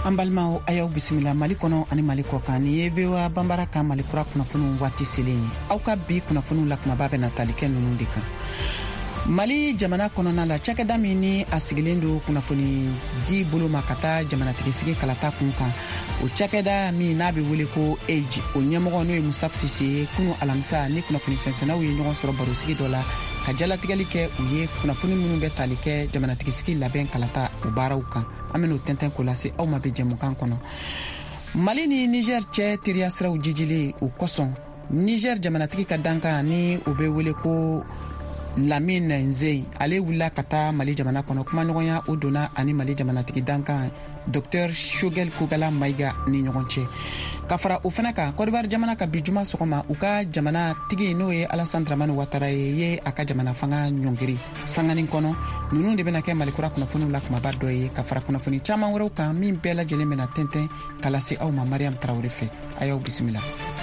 Ambalmao ayaw bisimila Mali kono ani Mali ko kan ni vewa bambara ka Mali kura kunnafoni wati selen aw ka bi kunnafoni la kuma ba na talikɛ nunu de kan. Mali jamana kɔnɔna la cakɛda min ni a sigilen do kunnafoni di bolo ma ka taa jamanatigisi kalata kun kan. O cakɛda min n'a bɛ wele ko EJ o ɲɛmɔgɔ n'o ye Mustafa Sise kunu alamisa ni kunnafoni sɛnsɛnnaw ye ɲɔgɔn sɔrɔ barosigi dɔ la ka jalatigɛli kɛ u ye kunnafoni minnu bɛ tali kɛ jamanatigisi labɛn kalata u baaraw kan. An bɛn'o tɛntɛn ko lase aw ma bɛ jɛmukan kɔnɔ. Mali ni Niger cɛ teriya siraw jijilen o kosɔn Niger jamanatigi ka dankan ni o bɛ wele ko Lamine Nzeyi ale wulila ka taa Mali jamana kɔnɔ kumaɲɔgɔnya o donna ani Mali jamanatigi dankan Dr Shogel Kogala Mayiga ni ɲɔgɔn cɛ. Ka fara o fana kan Côte d'Ivoire jamana ka bi juma sɔgɔma u ka jamanatigi n'o ye Alassane Dramane Ouattara ye a ka jamana fanga ɲɔngiri sangani kɔnɔ ninnu de bɛna kɛ Mali kura kunnafoniw la kumaba dɔ ye ka fara kunnafoni caman wɛrɛw kan min bɛɛ lajɛlen bɛna tɛntɛn ka lase aw ma Mariam Traoré fɛ. A y'aw bisimila.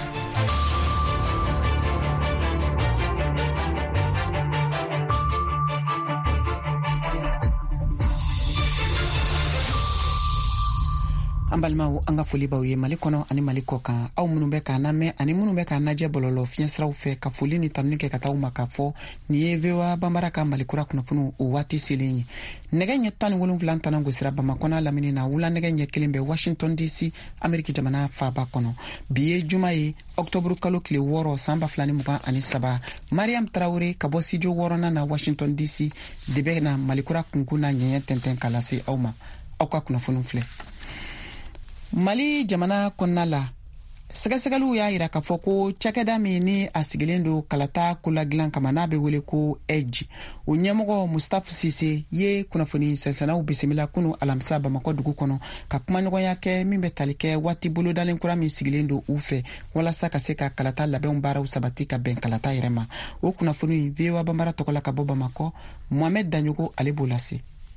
Ambalmao an ka foli b'aw ye Mali kɔnɔ ani Mali kɔ kan aw minnu bɛ k'an lamɛn ani minnu bɛ k'an lajɛ bɔlɔlɔ fiɲɛsiraw fɛ ka foli ni tanuni kɛ ka taa u ma k'a fɔ nin ye VOA Bambara ka Mali kura kunnafoniw o waati selen ye. Nɛgɛ ɲɛ 17 tana gosira Bamakɔ n'a lamini na wula nɛgɛ ɲɛ 1 bɛ Washington DC Ameriki jamana faaba kɔnɔ. Bi ye juma ye Octobre kalo tile 6 san 2023 Mariam Traoré ka bɔ studio 6nan na Washington DC de bɛ na Mali kura kunkun na ɲɛɲɛ tɛntɛn ka lase aw ma. Aw ka kunnafoniw filɛ. Mali jamana kɔnɔna la sɛgɛsɛgɛliw y'a yira k'a fɔ ko cakɛda min ni a sigilen do kalata koladilan kama n'a bɛ wele ko EJ o ɲɛmɔgɔ Mustafa Sise ye kunnafoni sɛnsɛnnaw bisimila kunu alamisa Bamakɔ dugu kɔnɔ ka kumaɲɔgɔnya kɛ min bɛ tali kɛ waati bolodalen kura min sigilen do u fɛ walasa ka se ka kalata labɛnw baaraw sabati ka bɛn kalata yɛrɛ ma. O kunnafoni VOA Bambara tɔgɔ la ka bɔ Bamakɔ Mohamed Danyogo ale b'o lase.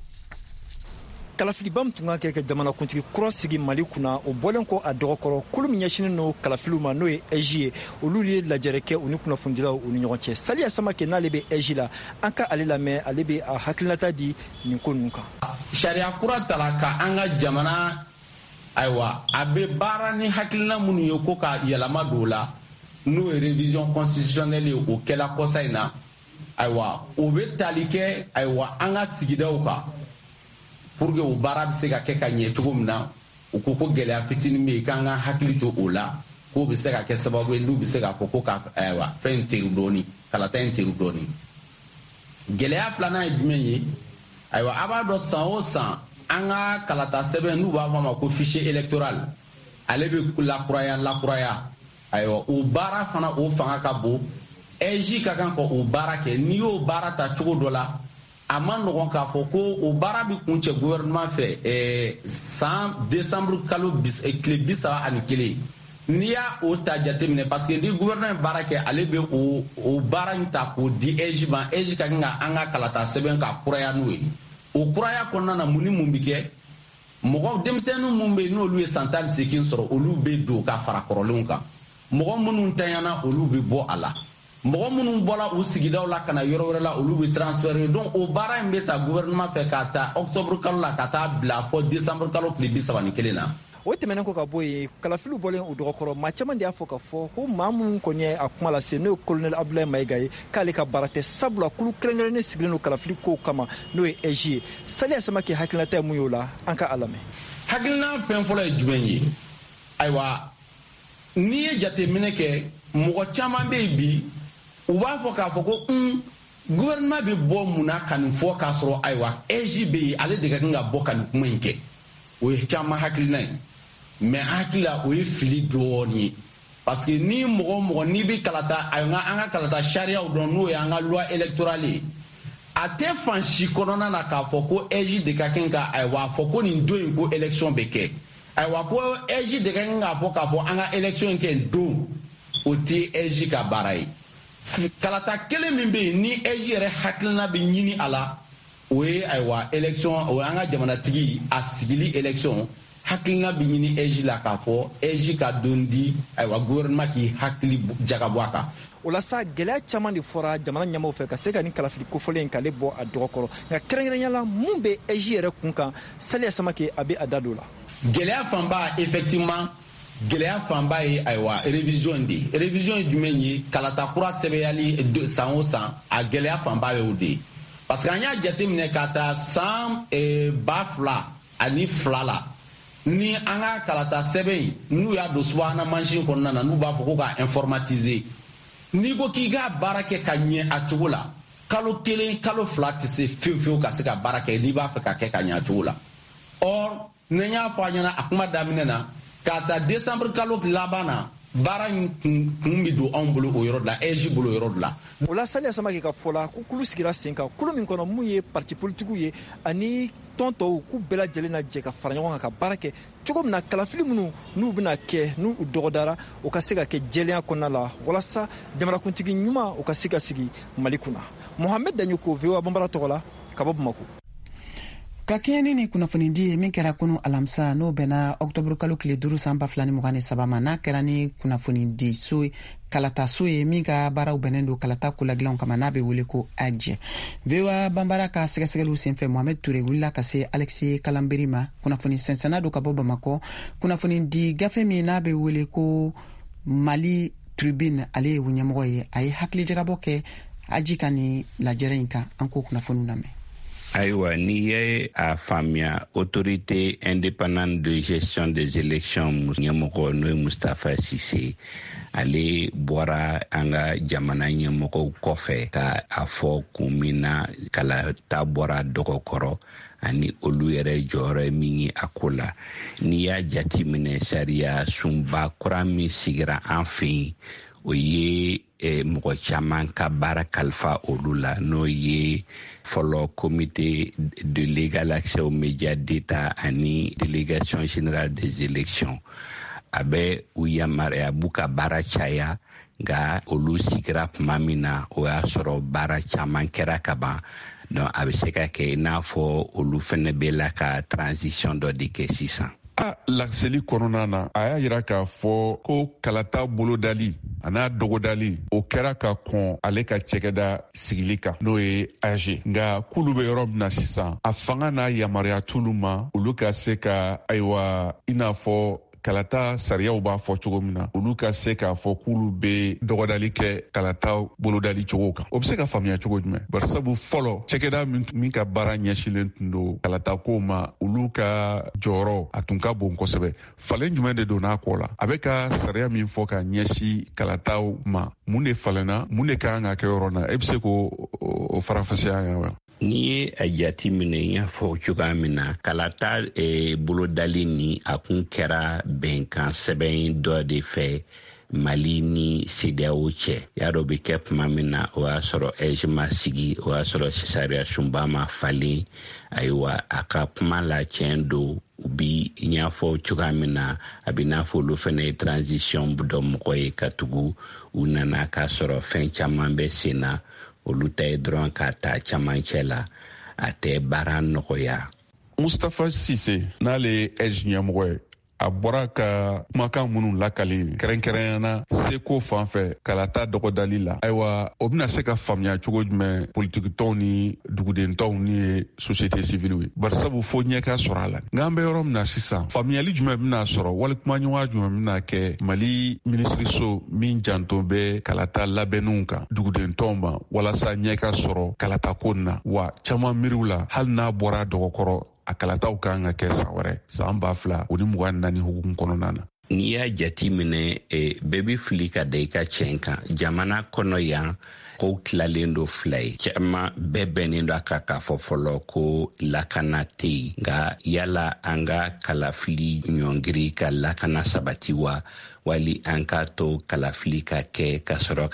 Kalafilibam tun ka kɛ jamanakuntigi kura sigi Mali kunna o bɔlen kɔ a dɔgɔkɔrɔ kulu min ɲɛsinen no kalafiliw ma n'o ye EJ ye olu ye lajɛrɛ kɛ u ni kunnafonidilaw u ni ɲɔgɔn cɛ. Saliya Samake n'ale bɛ EJ la an ka ale lamɛn ale bɛ a hakilinata di nin ko ninnu kan. Sariya kura tala ka an ka jamana ayiwa a bɛ baara ni hakilina minnu ye ko ka yɛlɛma don la n'o ye révision constitutionnelle ye o kɛla kɔsa in na ayiwa o bɛ tali kɛ ayiwa an ka sigidaw kan pour que o baara bɛ se ka kɛ ka ɲɛ cogo min na u ko ko gɛlɛya fitinin bɛ yen k'an ka hakili to o la k'o bɛ se ka kɛ sababu ye n'u bɛ se k'a fɔ ko ka fɛn in teri dɔɔni kalata in teri dɔɔni. Gɛlɛya filanan ye jumɛn ye ayiwa a b'a dɔn san o san an ka kalata sɛbɛn n'u b'a fɔ a ma ko fichier électoral ale bɛ lakuraya ayiwa o baara fana o fanga ka bon EJ ka kan ka o baara kɛ n'i y'o baara ta cogo dɔ la a ma nɔgɔn k'a fɔ ko o baara bɛ kun cɛ gouvernement fɛ san décembre kalo tile 31 n'i y'a o ta jateminɛ parce que ni gouvernement baara kɛ ale bɛ o baara in ta k'o di EJ ma EJ ka kan ka an ka kalata sɛbɛn ka kuraya n'o ye o kuraya kɔnɔna na mun ni mun bɛ kɛ mɔgɔ denmisɛnninw mun bɛ yen n'olu ye san 18 sɔrɔ olu bɛ don ka fara kɔrɔlenw kan mɔgɔ minnu tanyana olu bɛ bɔ a la. Mɔgɔ minnu bɔra u sigidaw la ka na yɔrɔ wɛrɛ la olu bɛ transférer donc o baara in bɛ ta gouvernement fɛ k'a ta octobre kalo la ka taa bila fɔ décembre kalo tile 31 na. O tɛmɛnen kɔ ka bɔ yen kalafiliw bɔlen o dɔgɔkɔrɔ maa caman de y'a fɔ ka fɔ ko maa minnu kɔni ye a kuma lase n'o ye colonel Abdoulaye Mayiga ye k'ale ka baara tɛ sabula kulu kɛrɛnkɛrɛnnen sigilen don kalafili kow kama n'o ye EJ ye. Saliya Samake hakilinata ye mun y'o la an ka a lamɛn. Hakilina fɛn fɔlɔ ye jumɛn ye ayiwa n'i ye jateminɛ kɛ mɔgɔ caman bɛ yen bi u b'a fɔ k'a fɔ ko gouvernement bɛ bɔ mun na ka nin fɔ k'a sɔrɔ ayiwa EJ bɛ yen ale de ka kan ka bɔ ka nin kuma in kɛ o ye caman hakilina ye mais hakilila o ye fili dɔɔni ye parce que ni mɔgɔ n'i bɛ kalata an ka kalata sariyaw dɔn n'o ye an ka loi électorale ye a tɛ fan si kɔnɔna na k'a fɔ ko EJ de ka kan ka ayiwa fɔ ko nin don in ko élection bɛ kɛ ayiwa ko EJ de ka kan k'a fɔ an ka élection in kɛ don o tɛ EJ ka baara ye. Kalata kelen min bɛ yen ni EJ yɛrɛ hakilina bɛ ɲini a la o ye ayiwa élection o an ka jamanatigi a sigili élection hakilina bɛ ɲini EJ la k'a fɔ EJ ka don di ayiwa gouvernement k'i hakili jagabɔ a kan. O la sa gɛlɛya caman de fɔra jamana ɲɛmaaw fɛ ka se ka nin kalafili kofɔlen in k'ale bɔ a dɔgɔkɔrɔ nka kɛrɛnkɛrɛnnenya la mun bɛ EJ yɛrɛ kun kan Saliya Samake a bɛ a da don la. gɛlɛya fanba effectivement gɛlɛya fanba ye ayiwa révision de révision jumɛn ye kalata kura sɛbɛyali san o san a gɛlɛya fanba ye o de parce que an y'a jateminɛ ka taa san 2002 la ni an ka kalata sɛbɛn n'u y'a don subahana mansin kɔnɔna na n'u b'a fɔ ko ka informatiser n'i ko k'i ka baara kɛ ka ɲɛ a cogo la kalo 1 kalo 2 tɛ se fiyewu ka se ka baara kɛ n'i b'a fɛ ka kɛ ka ɲɛ a cogo la or ne y'a fɔ a ɲɛna a kuma daminɛ na k'a ta décembre kalo laban na baara in kun bɛ don anw bolo o yɔrɔ la EJ bolo o yɔrɔ la. O la Sani Asamake ka fɔ la ko kulu sigira sen kan kulu min kɔnɔ mun ye parti politique ye ani tɔn tɔw k'u bɛɛ lajɛlen na jɛ ka fara ɲɔgɔn kan ka baara kɛ cogo min na kalafili minnu n'u bɛna kɛ n'u dɔgɔdara o ka se ka kɛ jɛlenya kɔnɔna la walasa jamanakuntigi ɲuman o ka se ka sigi Mali kunna. Mohamed Danyoko VOA Bambara tɔgɔ la ka bɔ Bamako. Ka kɛɲɛ ni kunnafonidi ye min kɛra kunu alamisa n'o bɛnna octobre kalo tile 5 san 2023 ma n'a kɛra ni kunnafonidi so kalata so ye min ka baaraw bɛnnen don kalata kolagilanw kama n'a bɛ wele ko AJE. VOA Bambara ka sɛgɛsɛgɛliw senfɛ Mohamed Touré wulila ka se Alexis Kalamberi ma kunnafoni sɛnsɛnna don ka bɔ Bamakɔ kunnafonidi gafe min n'a bɛ wele ko Mali Tribune ale ye ɲɛmɔgɔ ye a ye hakilijagabɔ kɛ AJE ka ni lajɛrɛ in kan an k'o kunnafoniw lamɛn. Aïwa, ni ye a faamuya autorité indépendante de gestion des élections ɲɛmɔgɔ n'o ye Mustafa Cissé ale bɔra an ka jamana ɲɛmɔgɔw kɔfɛ ka a fɔ kun min na kalata bɔra dɔgɔkɔrɔ ani olu yɛrɛ jɔyɔrɔ min ye a ko la n'i y'a jateminɛ sariya sunba kura min sigira an fɛ yen o ye mɔgɔ caman ka baara kalifa olu la n'o ye fɔlɔ comité de légal accès aux médias d'État ani délégation générale des élections a bɛ u yamaruya b'u ka baara caya nka olu sigira tuma min na o y'a sɔrɔ baara caman kɛra ka ban donc a bɛ se ka kɛ i n'a fɔ olu fɛnɛ bɛ la ka transition dɔ de kɛ sisan. Lakseli kɔnɔna na a y'a yira k'a fɔ ko kalata bolodali a n'a dɔgɔdali o kɛra ka kɔn ale ka cɛkɛda sigili kan n'o ye AG nka k'olu bɛ yɔrɔ min na sisan a fanga n'a yamaruya t'olu ma olu ka se ka ayiwa i n'a fɔ kalata sariyaw b'a fɔ cogo min na olu ka se k'a fɔ k'olu bɛ dɔgɔdali kɛ kalata bolodali cogo kan o bɛ se ka faamuya cogo jumɛn bari sabu fɔlɔ cɛkɛda min ka baara ɲɛsilen tun don kalata ko ma olu ka jɔyɔrɔ a tun ka bon kosɛbɛ falen jumɛn de don n'a kɔ la a bɛ ka sariya min fɔ ka ɲɛsi kalataw ma mun de falenna mun de kan ka kɛ yɔrɔ na e bɛ se k'o farafasiya yan wa. N'i ye a jati minɛ i y'a fɔ cogoya min na kalata bolodali ni a kun kɛra bɛnkan sɛbɛn dɔ de fɛ Mali ni CEDEAO cɛ y'a dɔ bɛ kɛ tuma min na o y'a sɔrɔ EJ ma sigi o y'a sɔrɔ sariya sunba ma falen ayiwa a ka kuma la tiɲɛ don u bi i y'a fɔ cogoya min na a bɛ n'a fɔ olu fana ye transition dɔ mɔgɔ ye ka tugu u nana k'a sɔrɔ fɛn caman bɛ sen na olu ta ye dɔrɔn ka ta camancɛ la a tɛ baara nɔgɔya. Mustafa Cissé n'ale ye EJ ɲɛmɔgɔ ye a bɔra ka kumakan minnu lakali kɛrɛnkɛrɛnyana seko fan fɛ kalata dɔgɔdali la ayiwa o bɛna se ka faamuya cogo jumɛn politikitɔnw ni dugudentɔnw ni société civile ye bari sabu fo ɲɛka sɔrɔ a la nka an bɛ yɔrɔ min na sisan faamuyali jumɛn bɛna sɔrɔ wali kumaɲɔgɔnya jumɛn bɛna kɛ Mali minisiriso min janto bɛ kalata labɛnniw kan dugudentɔnw ma walasa ɲɛka sɔrɔ kalata ko na wa caman miiriw la hali n'a bɔra dɔgɔkɔrɔ a kalataw kan ka kɛ san wɛrɛ san 2024 hukumu kɔnɔna na. N'i y'a jati minɛ bɛɛ bɛ fili ka da i ka tiɲɛ kan jamana kɔnɔ yan kow tilalen don fila ye caman bɛɛ bɛnnen don a kan k'a fɔ fɔlɔ ko lakana tɛ yen nka yala an ka kalafili ɲɔngiri ka lakana sabati wa wali an ka to kalafili ka kɛ ka sɔrɔ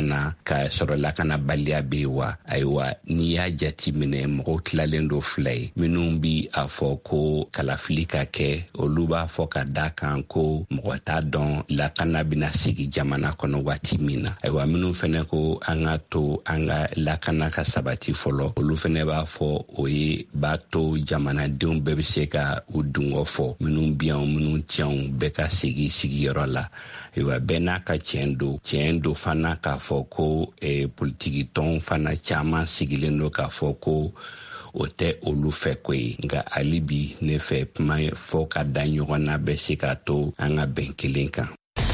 ka sɔrɔ lakanabaliya bɛ yen wa ayiwa n'i y'a jati minɛ mɔgɔw tilalen don fila ye minnu bi a fɔ ko kalafili ka kɛ olu b'a fɔ ka da kan ko mɔgɔ t'a dɔn lakana bɛna sigi jamana kɔnɔ waati min na ayiwa minnu fɛnɛ ko an ka to an ka lakana ka sabati fɔlɔ olu fɛnɛ b'a fɔ o ye b'a to jamanadenw bɛɛ bɛ se ka u dungɔ fɔ minnu biyan minnu tiɲɛw bɛɛ ka sigi sigiyɔrɔ la ayiwa bɛɛ n'a ka tiɲɛ don fana k'a fɔ ko politikitɔn fana caman sigilen don k'a fɔ ko o tɛ olu fɛ ko ye nka hali bi ne fɛ kuma fɔ ka da ɲɔgɔn na bɛ se ka to an ka bɛn kelen kan.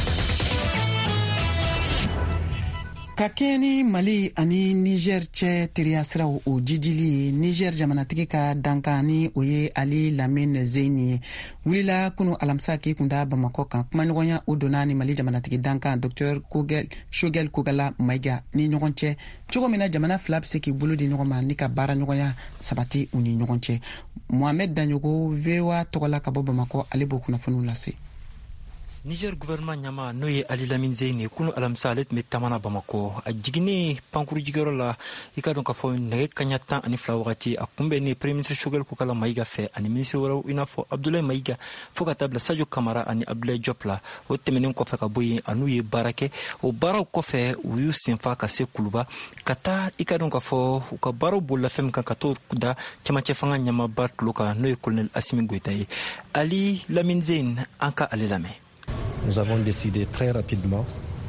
Ka kɛɲɛ ni Mali ani Niger cɛ teriya siraw o jijili Niger jamanatigi ka dankan ni o ye Ali Lamine Zeyni ye wulila kunu alamisa k'i kunda Bamakɔ kan kumaɲɔgɔnya o donna ni Mali jamanatigi dankan Dr Shogel Kogala Mayiga ni ɲɔgɔn cɛ cogo min na jamana fila bɛ se k'i bolo di ɲɔgɔn ma ni ka baara ɲɔgɔnya sabati u ni ɲɔgɔn cɛ. Mohamed Danyogo VOA tɔgɔla ka bɔ Bamakɔ ale b'o kunnafoniw lase. Niger gouvernement ɲama n'o ye Ali Lamine Zeyni kunu alamisa ale tun bɛ taamana Bamakɔ a jiginnen pankuru jigiyɔrɔ la i ka dɔn k'a fɔ nɛgɛ kaɲa 12 wagati a kunbɛn ni premier ministre Shogel Kogala Mayiga fɛ ani ministre wɛrɛw i n'a fɔ Abdoulaye Mayiga fo ka taa bila Sadio Kamara ani Abdoulaye Diop la o tɛmɛnen kɔfɛ ka bɔ yen a n'u ye baara kɛ o baaraw kɔfɛ u y'u senfa ka se Kuluba ka taa i ka dɔn k'a fɔ u ka baaraw bolila fɛn min kan ka t'o da cɛmancɛ fanga ɲamaba tulo kan n'o ye colonel Assimi Goïta ye. Ali Lamine Zeyni an ka ale lamɛn. Nous avons décidé très rapidement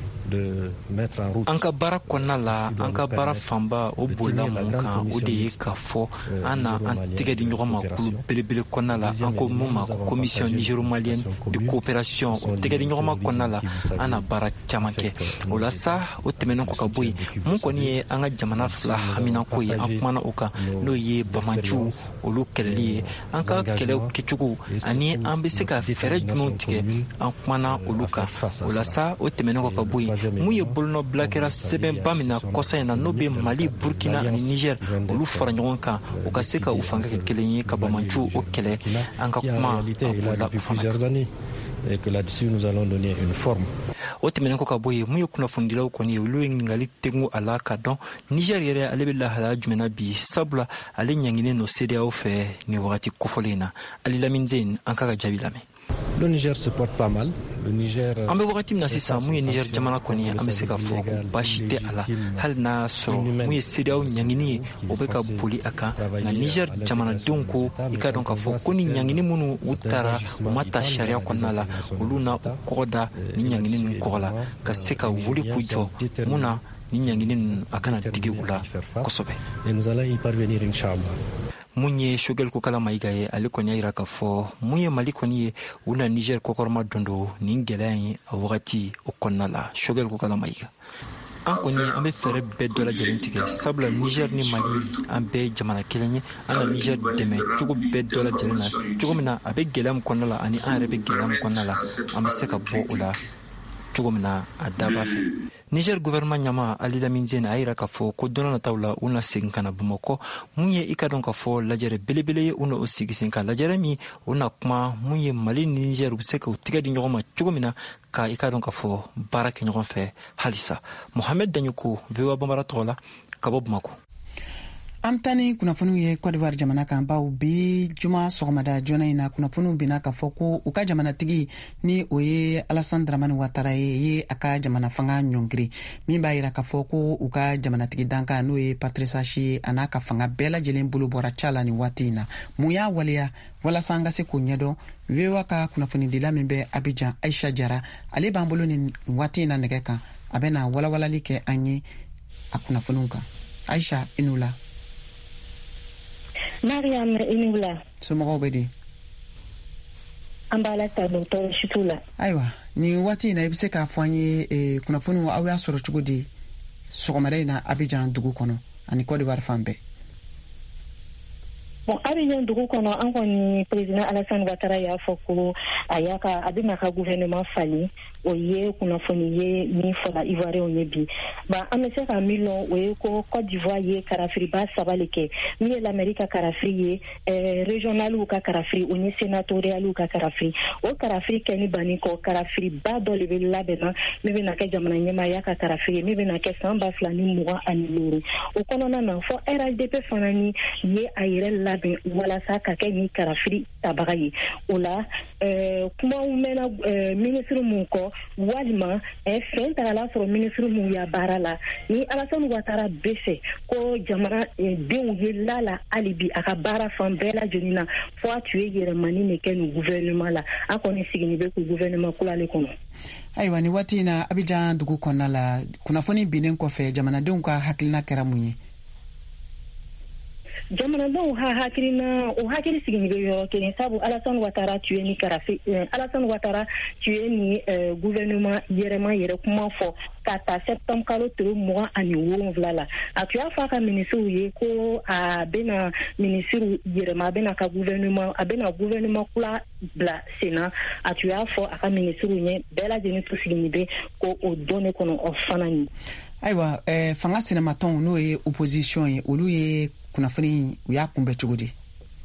de mettre en route. An ka baara kɔnɔna la an ka baara fanba o bolila mun kan o de ye k'a fɔ an na an tɛgɛ di ɲɔgɔn ma kulu belebele kɔnɔna la an ko mun ma commission nigéro-malienne de coopération o tɛgɛ di ɲɔgɔn ma kɔnɔna la an na baara caman kɛ o la sa o tɛmɛnen kɔ ka bɔ yen mun kɔni ye an ka jamana fila haminako ye an kumana o kan n'o ye bamanciw olu kɛlɛli ye an ka kɛlɛw kɛcogo ani an bɛ se ka fɛɛrɛ jumɛnw tigɛ an kumana olu kan o la sa o tɛmɛnen kɔ ka bɔ yen mun ye bolonɔ bila kɛra sɛbɛnba min na kɔsa in na n'o bɛ Mali, Burkina ani Niger olu fara ɲɔgɔn kan u ka se ka u fanga kɛ kelen ye ka bamanciw o kɛlɛ an ka kuma a bolila u fana kan. Et que là-dessus nous allons donner une forme. O tɛmɛnen kɔ ka bɔ yen mun ye kunnafonidilaw kɔni ye olu ye ɲininkali tegu a la ka dɔn Niger yɛrɛ ale bɛ lahalaya jumɛnna bi sabula ale ɲanginen no CEDEAO fɛ nin wagati kofɔlen in na. Ali Lamine Zeyni an ka jaabi lamɛn. Le Niger se porte pas mal. Le Niger. An bɛ wagati min na sisan mun ye Niger jamana kɔni ye an bɛ se ka fɔ baasi tɛ a la hali n'a y'a sɔrɔ mun ye CEDEAO ɲangini ye o bɛ ka boli a kan nka Niger jamanadenw ko i ka dɔn k'a fɔ ko ni ɲangini minnu u taara u ma ta sariya kɔnɔna la olu na u kɔgɔ da ni ɲangini ninnu kɔgɔ la ka se ka wuli k'u jɔ mun na ni ɲangini ninnu a kana digi u la kosɛbɛ. Et nous allons y parvenir inchallah. Mun ye Shogel Kogala Mayiga ye ale kɔni y'a jira k'a fɔ mun ye Mali kɔni ye u na Niger kɔkɔrɔma dondo nin gɛlɛya ye a wagati o kɔnɔna la. Shogel Kogala Mayiga an kɔni an bɛ fɛɛrɛ bɛɛ dɔ lajɛlen tigɛ sabula Niger ni Mali an bɛɛ jamana kelen ye an na Niger dɛmɛ cogo bɛɛ dɔ lajɛlen na cogo min na a bɛ gɛlɛya min kɔnɔna la ani an yɛrɛ bɛ gɛlɛya min kɔnɔna la an bɛ se ka bɔ o la cogo min na a daba fɛ. Niger gouvernement ɲama Ali Lamine Zeyni a yira k'a fɔ ko don nataw la u na segin ka na Bamakɔ mun ye i ka dɔn k'a fɔ lajɛrɛ belebele ye u na o sigi sen kan lajɛrɛ min u na kuma mun ye Mali ni Niger u bɛ se k'u tigɛ di ɲɔgɔn ma cogo min na ka i ka dɔn k'a fɔ baara kɛ ɲɔgɔn fɛ halisa. Mohamed Danyogo VOA Bambara tɔgɔ la ka bɔ Bamakɔ. An taa ni kunnafoniw ye Côte d'Ivoire jamana kan baw bi juma sɔgɔmada joona in na kunnafoniw bina k'a fɔ ko u ka jamanatigi ni o ye Alassane Dramane Ouattara ye a ka jamana fanga ɲɔngiri min b'a yira k'a fɔ ko u ka jamanatigi dankan n'o ye Patrice Achi a n'a ka fanga bɛɛ lajɛlen bolo bɔra ca la nin waati in na mun y'a waleya walasa an ka se k'o ɲɛdɔn VOA ka kunnafonidila min bɛ Abidjan Aisha Jara ale b'an bolo nin waati in na nɛgɛ kan a bɛna walawalali kɛ an ye a kunnafoniw kan. Aisha i n'u la. Mariam Inula. Somɔgɔw bɛ di? An b'a la ta dɔgɔtɔrɔ situ la. Ayiwa nin waati in na i bɛ se k'a fɔ an ye kunnafoniw aw y'a sɔrɔ cogo di sɔgɔmada in na Abidjan dugu kɔnɔ ani Côte d'Ivoire fan bɛɛ? Bon, Abidjan dugu kɔnɔ an kɔni président Alassane Ouattara y'a fɔ ko a bɛna ka gouvernement fali o ye kunnafoni ye min fɔla Ivoirien ye bi. Ba an bɛ se ka min lɔn o ye ko Côte d'Ivoire ye karafiriba saba le kɛ min ye l'Amérique ka karafiri ye régionaliw ka karafiri o ni sénatorialiw ka karafiri o karafiri kɛni banni kɔ karafiriba dɔ le bɛ labɛnna min bɛna kɛ jamana ɲɛmaaya ka karafiri ye min bɛna kɛ san 2026 o kɔnɔna na fɔ RHDP fana ni ye a yɛrɛ labɛn walasa ka kɛ ni karafiri tabaga ye o la kumaw mɛnna ministre mun kɔ walima fɛn tagala sɔrɔ ministre mun ya baara la ni Alassane Ouattara bɛ fɛ ko jamana denw ye lala hali bi a ka baara fan bɛɛ lajɛlen na fo a tun ye yɛrɛmani de kɛ nin gouvernement la an kɔni sigini bɛ k'u gouvernement kura le kɔnɔ. Ayiwa ni waati in na Abidjan dugu kɔnɔna la kunnafoni binnen kɔfɛ jamanadenw ka hakilina kɛra mun ye? jamanadenw hakilina o hakili sigin bɛ yɔrɔ kelen sabu Alassane Ouattara tué ni karafe Alassane Ouattara tué ni gouvernement yɛrɛ kuma fɔ ka ta septembre kalo tile 27 la a tuya fa ka ministre ye ko a bena ministre yɛrɛma bena ka gouvernement a bena gouvernement kula bla sena a tuya fɔ a ka ministre ye bɛɛ lajɛlen to sigin bɛ ko o donne kɔnɔ o fana ni ayiwa fanga sinamatɔnw n'o ye opposition ye olu ye kunnafoni u y'a kunbɛ cogo di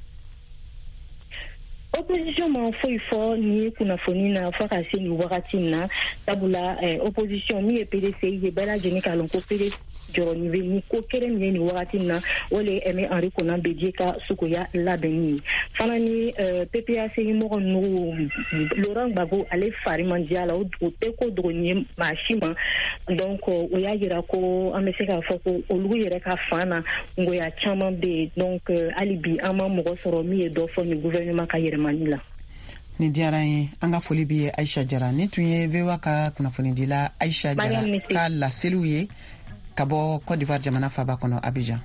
opposition ma foyi fɔ ni kunnafoni na fɔ ka se ni wagati na sabula opposition min ye PDC ye bɛɛ lajɛlen k'a lɔn ko PDC jɔrɔni bɛ ni ko kelen min ye ni wagati na o le Aimé Henri Konan Bédié ka suguya labɛnni ye fana ni PPAC mɔgɔ ninnu Laurent Gbagbo ale fari man di a la o tɛ ko dɔgɔnin ye maa si ma donc o y'a jira ko an bɛ se k'a fɔ ko olu yɛrɛ ka fan na ngoya caman bɛ yen donc hali bi an ma mɔgɔ sɔrɔ min ye dɔ fɔ ni gouvernement ka yɛlɛmani la. Ni diyara ye an ka foli bi Aisha Jara ni tun ye VOA ka kunnafoni dila Aisha Jara ka laseliw ye ka bɔ Côte d'Ivoire jamana faba kɔnɔ Abidjan.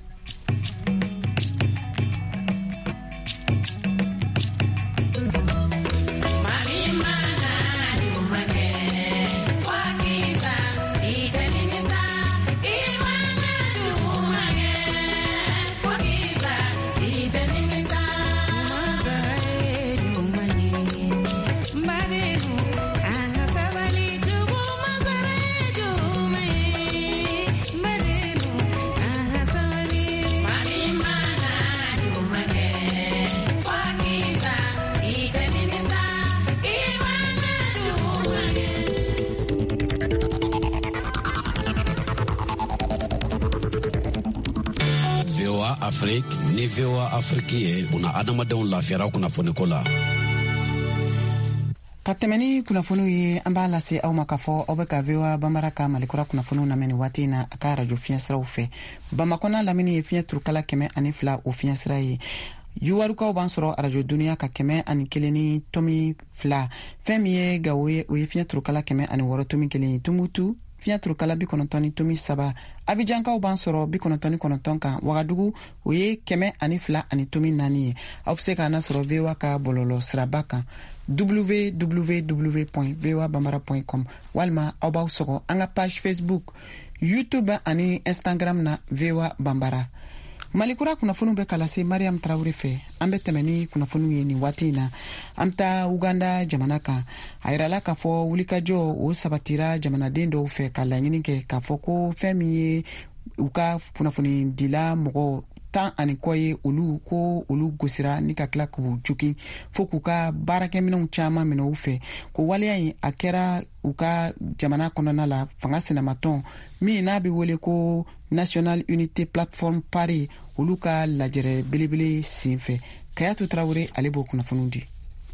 Afrique ni VOA Afrique ye una adamadenw lafiyara kunnafoni ko la. Ka tɛmɛni kunnafoniw ye an b'a lase aw ma k'a fɔ aw bɛ ka VOA Bambara ka malikura kunnafoniw lamɛn nin waati in na a ka radio fiɲɛsiraw fɛ. Bamakɔ n'a lamini ye fiɲɛ turukala 102 o fiɲɛsira ye. Yuwarukaw b'an sɔrɔ radio dunuya ka 101.2 fɛn min ye Gawo ye o ye fiɲɛ turukala 106.1 ye Tumutu fiɲɛ turukala 93.3 Abidjankaw b'an sɔrɔ 99 kan Wagadugu o ye 102.4 ye aw bɛ se k'an sɔrɔ VOA ka bɔlɔlɔ siraba kan www.voabambara.com walima aw b'aw sɔgɔ an ka page Facebook YouTube ani Instagram na VOA Bambara. Malikura kunnafoniw bɛ ka lase Mariam Traoré fɛ an bɛ tɛmɛ ni kunnafoniw ye nin waati in na an bɛ taa Uganda jamana kan a yirala k'a fɔ wulikajɔ o sabatira jamanaden dɔw fɛ ka laɲini kɛ k'a fɔ ko fɛn min ye u ka kunnafoni dila mɔgɔ 10 ani kɔ ye olu ko olu gosira ni ka tila k'u joki fo k'u ka baarakɛminɛw caman minɛ u fɛ ko waleya in a kɛra u ka jamana kɔnɔna la fanga sinamatɔn min n'a bɛ wele ko National Unity Platform Paris olu ka lajɛrɛ belebele senfɛ Kayatu Traoré ale b'o kunnafoniw di.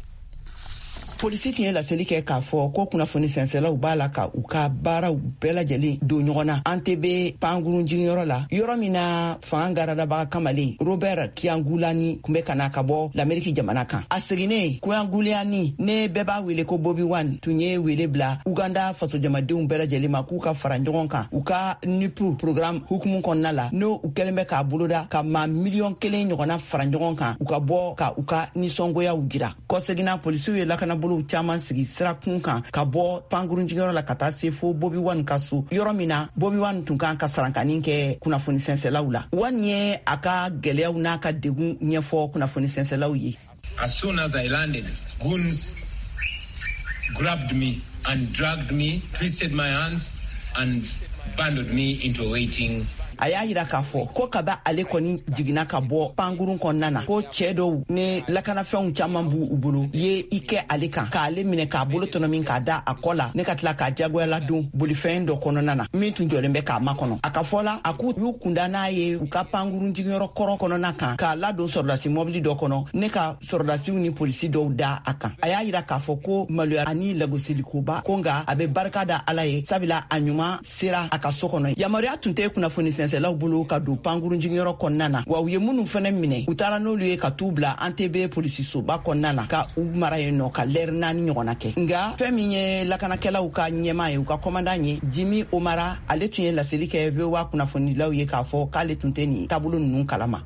Polisi tun ye laseli kɛ k'a fɔ ko kunnafoni sɛnsɛlaw b'a la ka u ka baaraw bɛɛ lajɛlen don ɲɔgɔn na an tɛ bɛ pangurun jiginyɔrɔ la yɔrɔ min na fanga garadabaga kamalen Robert Kiangulani tun bɛ ka na ka bɔ l'Amérique jamana kan a seginnen Kiangulani ne bɛɛ b'a wele ko Bobi Wine tun ye wele bila Uganda fasojamadenw bɛɛ lajɛlen ma k'u ka fara ɲɔgɔn kan u ka NUPU programme hukumu kɔnɔna la n'o u kɛlen bɛ k'a boloda ka maa 1,000,000 ɲɔgɔnna fara ɲɔgɔn kan u ka bɔ ka u ka nisɔngoyaw jira kɔseginna polisiw ye lakanabolo caman sigi sira kun kan ka bɔ pangurun jigiyɔrɔ la ka taa se fo Bobi Wine ka so yɔrɔ min na Bobi Wine tun kan ka sarankani kɛ kunnafoni sɛnsɛlaw la Wine ye a ka gɛlɛyaw n'a ka degun ɲɛfɔ kunnafoni sɛnsɛlaw ye. As soon as I landed, goons grabbed me and dragged me, twisted my hands and bundled me into a waiting. A y'a yira k'a fɔ ko kaba ale kɔni jiginna ka bɔ pangurun kɔnɔna na ko cɛ dɔw ni lakanafɛnw caman b'u u bolo ye i kɛ ale kan k'ale minɛ k'a bolo tɔnɔ min k'a da a kɔ la ne ka tila k'a jagoyala don bolifɛn dɔ kɔnɔna na min tun jɔlen bɛ k'a makɔnɔ a ka fɔ la a k'u y'u kunda n'a ye u ka pangurun jigiyɔrɔ kɔrɔ kɔnɔna kan k'a ladon sɔrɔdasi mɔbili dɔ kɔnɔ ne ka sɔrɔdasiw ni polisi dɔw da a kan a y'a yira k'a fɔ ko maloya ani lagosilikoba ko nka a bɛ barika da ala ye sabula a ɲuman sera a ka so kɔnɔ yamaruya tun tɛ kunnafoni sɛnsɛlaw bolo ka don pangurun jigiyɔrɔ kɔnɔna na wa u ye minnu fɛnɛ minɛ u taara n'olu ye ka t'u bila ANTB polisi soba kɔnɔna na ka u mara yen nɔ ka lɛri 4 ɲɔgɔnna kɛ nga fɛn min ye lakanakɛlaw ka ɲɛma ye u ka kɔmandan ye Jimmy Omara ale tun ye laseli kɛ VOA kunnafonilaw ye k'a fɔ k'ale tun tɛ nin taabolo ninnu kalama.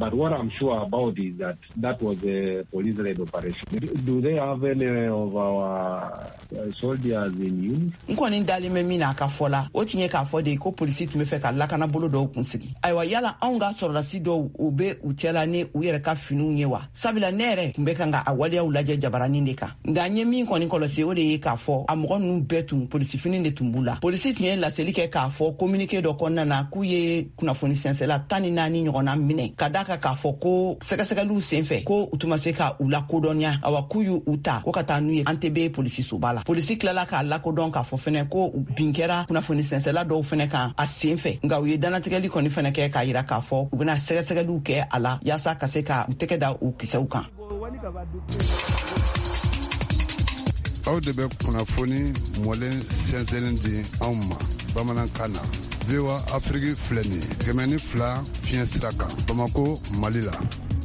But what I'm sure about is that was a police-led operation. Do they have any of our soldiers in use? Nkoni dali me mina ka fola o tinye ka fode ko police tu me fe ka lakana bolo do kunsigi aywa yala anga sorla sido ube utela ne uyere ka finu nyewa sabila nere kumbeka nga awali ya ulaje jabarani ndeka nganye min koni kolose o de ka fo amogo nu betu police fini ne tumbula police tinye la selike ka fo communiquer do konna na kuye kuna foni sensela tani nani nyona mine kadaka ka fo ko seka lu senfe ko utumase ka ula kodonya awakuyu uta ko katanu antebe police sobala police klala ka la kodon ka fo fene ko binkera kuna foni sensela do fene ka asenfe nga uye danatikali koni fene ke ka yira ka fo ubena seka lu ke ala yasa kaseka utekeda ukisauka aw de bɛ kunnafoni mɔlen sɛnsɛnlen di anw ma bamanankan na VOA Afrique filɛ nin ye 102 fiɲɛ sira kan Bamako Mali la.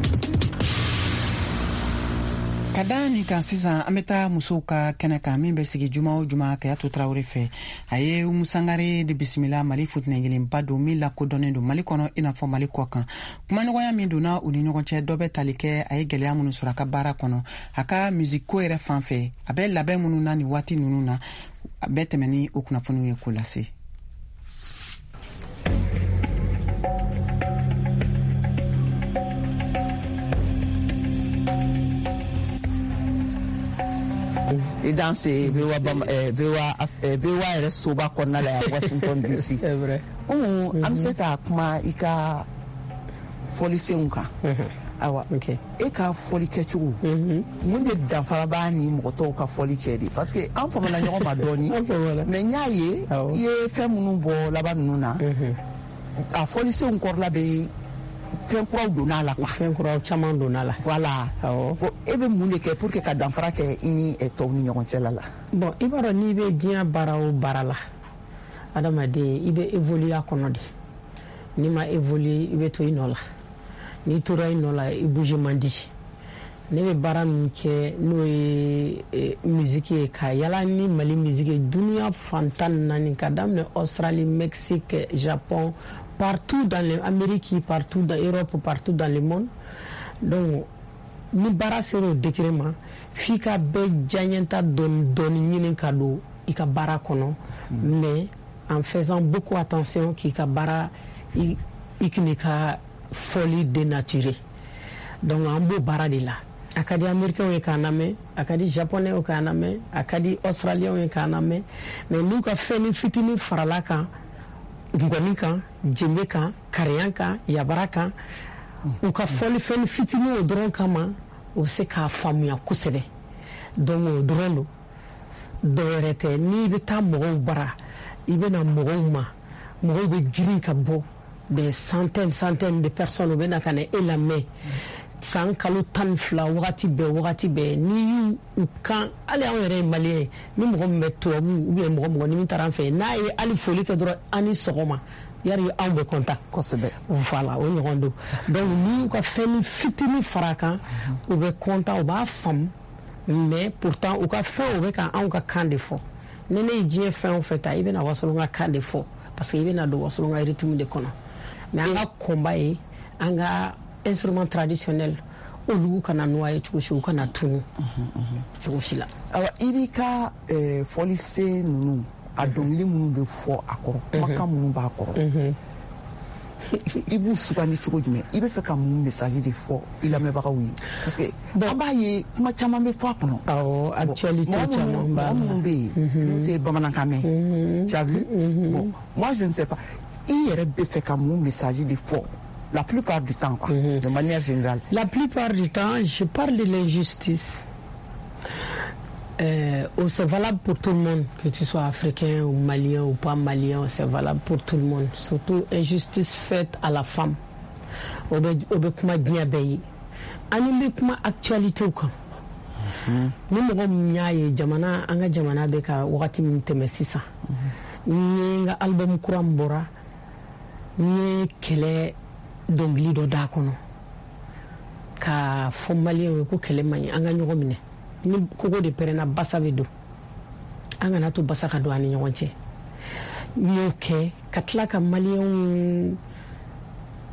Kadani kan sisan an bɛ taa musow ka kɛnɛ kan min bɛ sigi juma o juma Kayatu Tarawele fɛ a ye Umusangare de bisimila Mali futinɛnkelenba don min lakodɔnnen don Mali kɔnɔ i n'a fɔ Mali kɔ kan kumaɲɔgɔnya min donna u ni ɲɔgɔn cɛ dɔ bɛ tali kɛ a ye gɛlɛya minnu sɔrɔ a ka baara kɔnɔ a ka musiko yɛrɛ fan fɛ a bɛ labɛn minnu na nin waati ninnu na a bɛ tɛmɛ ni o kunnafoniw ye k'o lase. Et dans ces VOA soba qu'on a à Washington DC. C'est vrai. Amseka kuma ika foli seunka. Awa. Okay. Eka foli kechu. Munde danfaraba ni moto ka foli kedi parce que en fama na nyoma doni. Mais nyaye ye fe munu bo laba nuna. A foli seunko la be Fenkuraw donna la quoi. Fenkuraw caman donna la. Voilà. Bon, e be mun de kɛ pour que ka danfara kɛ i ni tɔw ni ɲɔgɔn cɛ la. Bon, i b'a dɔn n'i bɛ diɲɛ baara o baara la adamaden i bɛ évoluer a kɔnɔ de. N'i ma évoluer i bɛ to i nɔ la. N'i tora i nɔ la i bouge man di. Ne bɛ baara min kɛ n'o ye musique ye ka yala ni Mali musique ye dunuya fan 14 ka daminɛ Australie, Mexique, Japon, partout dans l'Amérique, partout dans l'Europe, partout dans le monde. Donc, ni bara sera au décrément, fika be janyenta doni kado, ika bara kono, mais en faisant beaucoup attention qu'ika bara iknika folie dénaturée. Donc, en beau bara de là. Akadi américain est kaname, akadi japonais est kaname, akadi australien est kaname, mais nous ka fait ni fitini faralaka. Ngoni kan, jembe kan, kariyan kan, yabara kan u ka fɔli fɛn fitinin o dɔrɔn kama o se k'a faamuya kosɛbɛ donc o dɔrɔn don dɔwɛrɛ tɛ n'i bɛ taa mɔgɔw bara i bɛna mɔgɔw ma mɔgɔw bɛ girin ka bɔ des centaines de personnes u bɛna ka na e lamɛn san kalo 12 wagati bɛɛ ni y'u kan hali anw yɛrɛ ye maliyɛn ye ni mɔgɔ min bɛ tubabu ou bien mɔgɔ ni min taara an fɛ n'a ye hali foli kɛ dɔrɔn ani sɔgɔma yari anw bɛ kontaan kosɛbɛ voilà o ɲɔgɔn don donc ni y'u ka fɛn fitinin fara kan u bɛ kontaan u b'a faamu mais pourtant u ka fɛn u bɛ ka anw ka kan de fɔ ni ne ye diɲɛ fɛn o fɛn ta i bɛna wasolon ka kan de fɔ parce que i bɛna don wasolon ka rythme de kɔnɔ mais an ka combat ye an ka instrument traditionnel olu kana noyer cogo kana tunu cogo si la awa ibi ka folise nunu a dongili minnu bɛ fɔ a kɔrɔ kumakan minnu b'a kɔrɔ i b'u sugandi cogo jumɛn i bɛ fɛ ka mun message de fɔ i lamɛnbagaw ye parce que an b'a ye kuma caman bɛ fɔ a kɔnɔ awɔ actualité caman b'a la mɔgɔ minnu bɛ yen n'u tɛ bamanankan mɛn tu as vu bon moi je ne sais pas i yɛrɛ bɛ fɛ ka mun message de fɔ la plupart du temps, quoi, de manière générale. La plupart du temps, je parle de l'injustice. C'est valable pour tout le monde, que tu sois africain ou malien ou pas malien, c'est valable pour tout le monde. Surtout injustice faite à la femme. Obe kuma diabeyi. Ani kuma actualité ou quoi. Ni mɔgɔ min y'a ye jamana an ka jamana bɛ ka wagati min tɛmɛ sisan. N ye n ka album kura min bɔra, n ye kɛlɛ dongili dɔ d'a kɔnɔ ka fɔ maliyɛnw ye ko kɛlɛ man ɲi an ka ɲɔgɔn minɛ ni kogo de pɛrɛnna basa bɛ don an kana to basa ka don an ni ɲɔgɔn cɛ n y'o kɛ ka tila ka maliyɛnw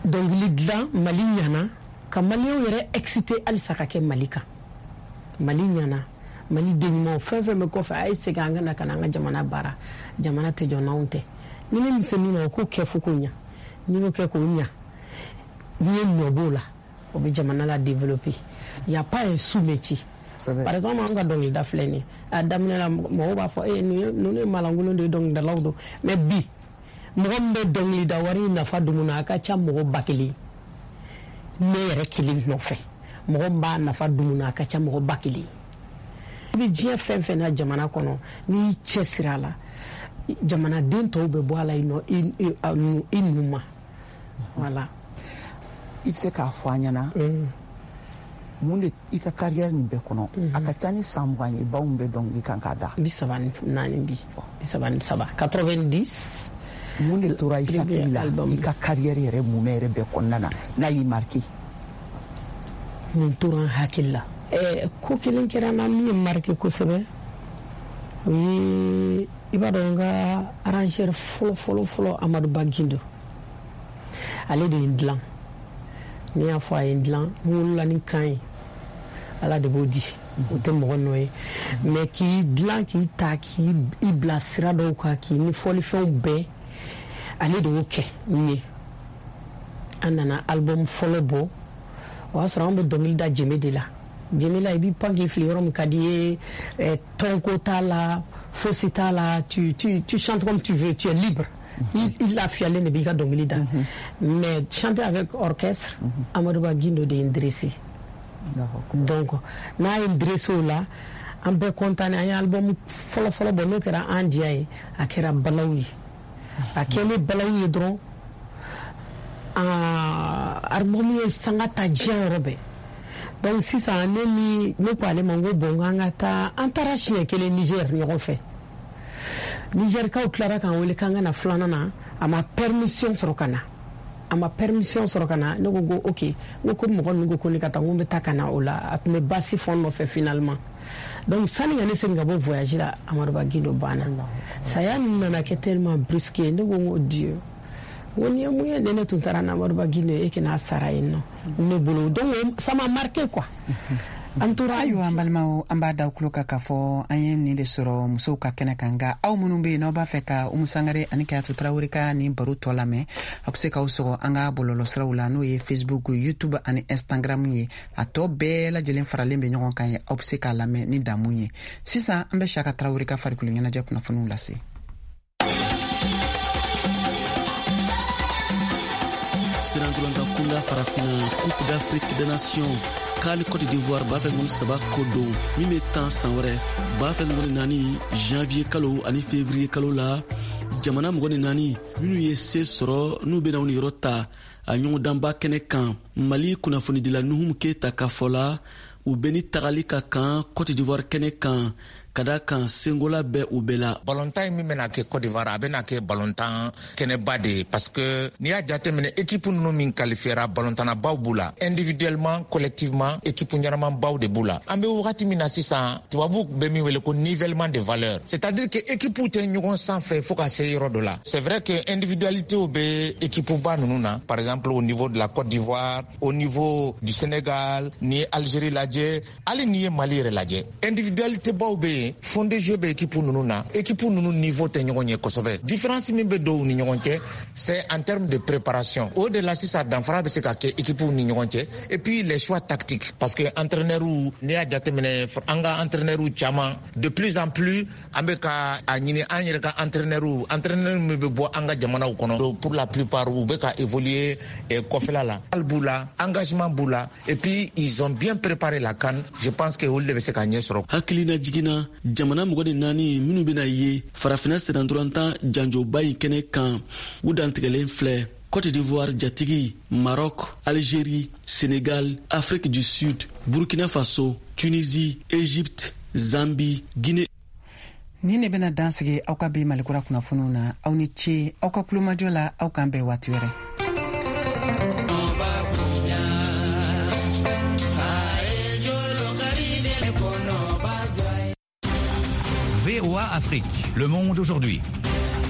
dɔnkili dilan Mali ɲana ka maliyɛnw yɛrɛ excité halisa ka kɛ Mali kan. Mali ɲana, Mali denɲumanw fɛn fɛn bɛ kɔfɛ a ye segin an ka na ka na an ka jamana baara, jamana tɛ jɔ n'anw tɛ. Ni ne bɛ se min ma o k'o kɛ fo k'o ɲa, n'i y'o kɛ k'o ɲa, n'i ye ɲɔ b'o la o bɛ jamana la développer. Il y a pas un sous-métier. Par exemple an ka dɔnkilida filɛ nin ye a daminɛ la mɔgɔw b'a fɔ ninnu ye malankolon de ye dɔnkilidalaw don mais bi mɔgɔ min bɛ dɔnkilida wari nafa dumun na a ka ca mɔgɔ 1000 ne yɛrɛ kelen nɔfɛ mɔgɔ min b'a nafa dumun na a ka ca mɔgɔ 1000 i bɛ diɲɛ fɛn fɛn na jamana kɔnɔ n'i cɛ sira la jamanaden tɔw bɛ bɔ a la i nu ma voilà. I bɛ se k'a fɔ an ɲɛna mun de i ka carrière nin bɛɛ kɔnɔ a ka ca ni san 20 ye baw bɛ dɔnkili kan k'a da 34 bi 90 mun de tora i hakili la i ka carrière yɛrɛ mun yɛrɛ bɛɛ kɔnɔna na n'a y'i marqué mun tora n hakili la ko kelen kɛra na min ye marqué kosɛbɛ o ye i b'a dɔn n ka arrangeur fɔlɔ Amadu Bagindo ale de ye n dilan ni y'a fɔ a ye n dilan n wolola ni kan ye Ala de b'o di o tɛ mɔgɔ nɔ ye mais k'i dilan k'i ta k'i bila sira dɔw kan k'i ni fɔlifɛnw bɛɛ ale de y'o kɛ n ye an nana album fɔlɔ bɔ o y'a sɔrɔ an bɛ dɔnkili da Jeme de la Jeme la i b'i pan k'i fili yɔrɔ min ka di ye tɔnko t'a la fosi t'a la tu chantes comme tu veux tu es libre il lafiyalen de b'i ka dɔnkili da mais chanter avec orchestre Amadou Bagindo de ye n dressé donc n'a ye n dressé o la an bɛɛ content an ye album fɔlɔ bɔ n'o kɛra an diya ye a kɛra balaw ye a kɛlen balaw ye dɔrɔn album ye sanga ta diɲɛ yɔrɔ bɛɛ donc sisan ne ko ale ma n ko bon an ka taa an taara siɲɛ kelen Niger ɲɔgɔn fɛ Nigerkaw tilara k'an wele k'an ka na filanan na a ma permission sɔrɔ ka na ne ko ok n ko mɔgɔ ninnu ko ne ka taa n ko n bɛ taa ka na o la a tun bɛ basi fɔ n nɔfɛ finalement donc sani ka ne segin ka bɔ voyage la Amadu Bagindo banna saya ninnu nana kɛ tellement brusque ne ko Dieu n ko ni ye mun ye ne tun taara na Amadu Bagindo e kana sara yen nɔ ne bolo donc ça m'a marqué quoi. Ayiwa an balimaw an b'a da tulo kan k'a fɔ an ye nin de sɔrɔ musow ka kɛnɛ kan nka aw minnu bɛ yen n'aw b'a fɛ ka Umu Sangare ani Kayatu Tarawele ka nin baro tɔ lamɛn aw bɛ se k'aw sɔgɔ an ka bɔlɔlɔsiraw la n'o ye Facebook, YouTube ani Instagram ye a tɔ bɛɛ lajɛlen faralen bɛ ɲɔgɔn kan ye aw bɛ se k'a lamɛn ni damu ye sisan an bɛ Siyaka Tarawele ka farikolo ɲɛnajɛ kunnafoniw lase. Sirantulanta kunda farafina Coupe d'Afrique des Nations kali Côte d'Ivoire b'a fɛ ŋɔni saba ko don min bɛ tan san wɛrɛ b'a fɛ ŋɔni naani janvier kalo ani février kalo la jamana mɔgɔ ni naani minnu ye se sɔrɔ n'u bɛna u ni yɔrɔ ta a ɲɔgɔndanba kɛnɛ kan Mali kunnafonidila Nuhum Keita ka fɔ la u bɛ ni tagali ka kan Côte d'Ivoire kɛnɛ kan ka da kan sengola bɛ u bɛɛ la. Balontan min bɛna kɛ Côte d'Ivoire a bɛna kɛ balontan kɛnɛba de ye parce que n'i y'a jateminɛ équipe ninnu min qualifiera balontannabaw b'u la individuellement collectivement équipe ɲɛnamabaw de b'u la an bɛ wagati min na sisan tubabuw bɛ min wele ko nivellement de valeur c'est-à-dire que équipew tɛ ɲɔgɔn sanfɛ fo ka se yɔrɔ dɔ la c'est vrai que individualitéw bɛ équipeba ninnu na par exemple au niveau de la Côte d'Ivoire au niveau du Sénégal ni ye Algérie lajɛ hali n'i ye Mali yɛrɛ lajɛ individualitébaw bɛ yen fondé jeu bɛ équipe ninnu na équipe ninnu niveau tɛ ɲɔgɔn ye kosɛbɛ différence min bɛ dɔw ni ɲɔgɔn cɛ c'est en termes de préparation o de la sisan danfara bɛ se ka kɛ équipe ni ɲɔgɔn cɛ et puis les choix tactiques parce que entraîneur n'i y'a jateminɛ an ka entraîneur caman de plus en plus an bɛ ka a ɲini an yɛrɛ ka entraîneur min bɛ bɔ an ka jamanaw kɔnɔ pour la plupart u bɛ ka évoluer kɔfɛla la hali b'u la engagement b'u la et puis ils ont bien préparé la CAN je pense que olu de bɛ se ka ɲɛ sɔrɔ. Hakilina jiginna jamana mɔgɔ de naani minnu bɛna ye farafina sɛnɛntolantan janjoba in kɛnɛ kan u dantigɛlen filɛ Côte d'Ivoire jatigi, Maroc, Algérie, Sénégal, Afrique du Sud, Burkina Faso, Tunisie, Égypte, Zambie, Guinée. Ni ne bena dansigi aw ka bi malikura kunnafoniw na aw ni ce aw ka kulomajɔ la aw kan bɛɛ waati wɛrɛ. VOA Afrique, le monde aujourd'hui.